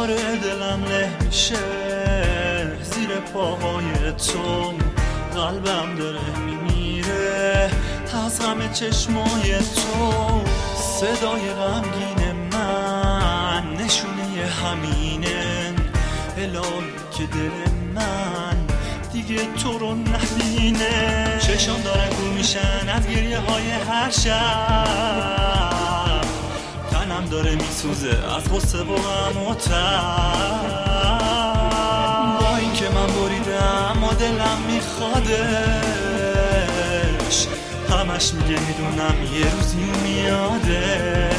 آره دلم له میشه زیر پاهای تو، قلبم داره میمیره از غم چشمای تو. صدای غمگین من نشونه همینه، الهی که دل من دیگه تو رو نبینه. چشم دارن گول میشن از گریه های هر شب، تنم داره میسوزه از غصه و غم و تب. با این که من بریدم و دلم میخوادش، همش میگه میدونم یه روزی میاده.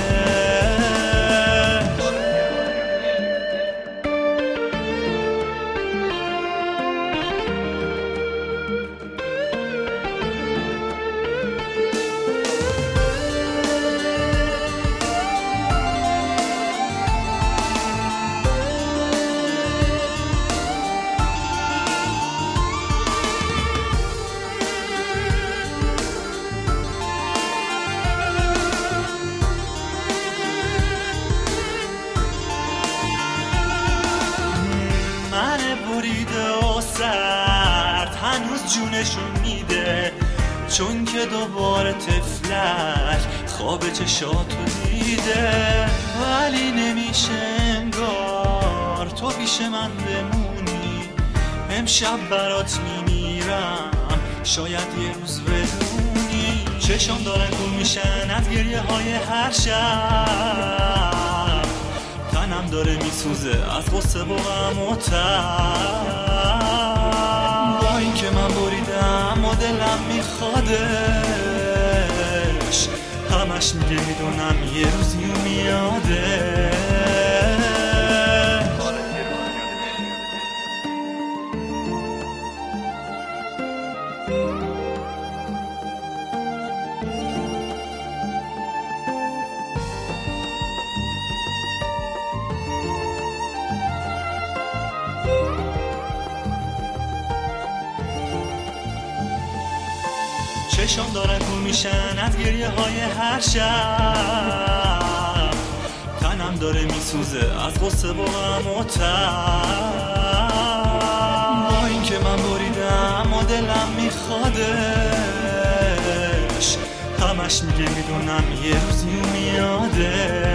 بریده و سرد هنوز جونشون میده، چون که دوباره تفلک خواب چشاتو دیده. ولی نمیشه انگار تو پیش من بمونی، امشب برات میمیرم شاید یه روز بدونی. چشم دارن گول میشن از گریه های هر شب، تنم داره میسوزه از غصه و غم و تب. با این که من بریدم و دلم میخوادش، همش میگه میدونم یه روزی میاده. چشم دارن گول میشن از گریه های هر شب، تنم داره میسوزه از غصه و غم و تب. با این که من بریدم و دلم میخوادش، همش میگه میدونم یه روزی میاده.